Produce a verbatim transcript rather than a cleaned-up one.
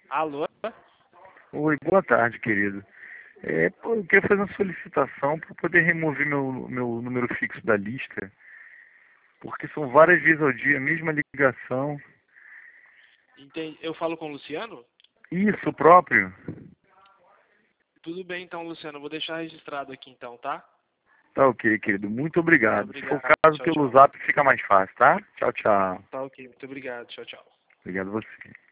Alô? Oi, boa tarde, querido. É, pô, eu queria fazer uma solicitação para poder remover meu, meu número fixo da lista, porque são várias vezes ao dia, a mesma ligação. Entendi. Eu falo com o Luciano? Isso, próprio. Tudo bem então, Luciano. Eu vou deixar registrado aqui então, tá? Tá ok, querido. Muito Tá, obrigado. Se for o obrigado. caso, Tchau, pelo tchau. Zap fica mais fácil, tá? Tchau, tchau. Tá ok. Muito obrigado. Tchau, tchau. Obrigado a você.